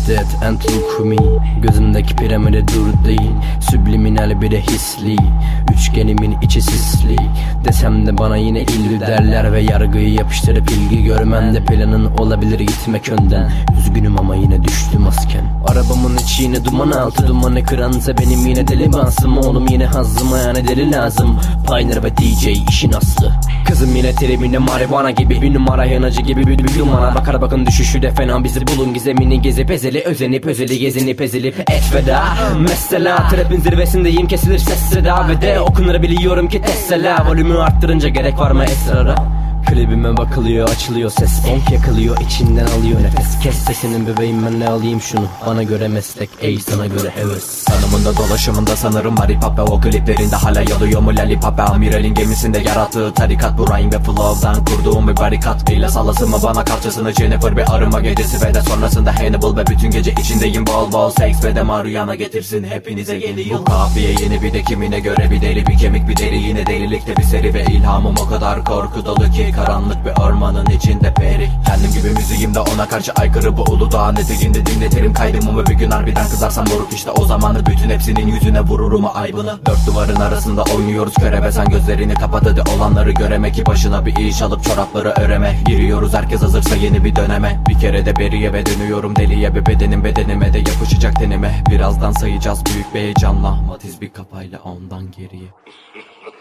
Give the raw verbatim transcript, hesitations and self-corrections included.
dead and look me. Gözümdeki piramide dur değil, subliminal bir de hisli. Üçgenimin içi sisli. Desem de bana yine illi derler ve yargıyı yapıştırıp ilgi görmende planın olabilir gitmek önden. Üzgünüm ama yine düştü masken. Arabamın içi yine duman altı, dumanı kıransa benim yine deli basım. Oğlum yine hazzıma yani deli lazım. Pioneer ve D J işin aslı. Kızım yine terimine marihuana gibi, bir numara yanıcı gibi bir, bir numara. Bakar bakın düşüşü de fena, bizi bulun gizemini gezip ezeli, özenip özeli gezinip ezilip et veda. Mesela trapin zirvesindeyim, kesilir ses seda ve de okunları biliyorum ki tesela. Volümü arttırınca gerek var mı esrara? Klibime bakılıyor, açılıyor ses, bonk yakılıyor, içinden alıyor nefes. Kes sesinin bebeğim, ben ne alayım şunu, bana göre meslek, ey sana göre heves. Tanımında dolaşımında sanırım var hip hop ve o kliplerinde hala yalıyor mu lollipop ve amiralin gemisinde yarattığı tarikat. Bu rhyme ve flow'dan kurduğum bir barikat ile sallasın mı bana kalçasını Jennifer bir arıma gecesi ve de sonrasında Hannibal ve bütün gece içindeyim bol bol seks ve de Mariana getirsin hepinize yeni yıl. Bu kafiye yeni bir de kimine göre bir deli, bir kemik bir deri, yine delilikte bir seri ve ilhamım o kadar korku dolu ki karanlık bir ormanın içinde peri. Kendim gibi müziğim de ona karşı aykırı, bu Uludağ eteğinde dinletirim kaydımı ve bir gün harbiden kızarsam moruk işte o zamanı bütün hepsinin yüzüne vururum aybını. Dört duvarın arasında oynuyoruz körebe, sen gözlerini kapat hadi olanları göreme ki başına bir iş alıp çorapları öreme. Giriyoruz herkes hazırsa yeni bir döneme, bir kere de beriye ve dönüyorum deliye bir bedenim bedenime de yapışacak tenime. Birazdan sayacağız büyük bir heyecanla, Matiz bir kafayla ondan geriye.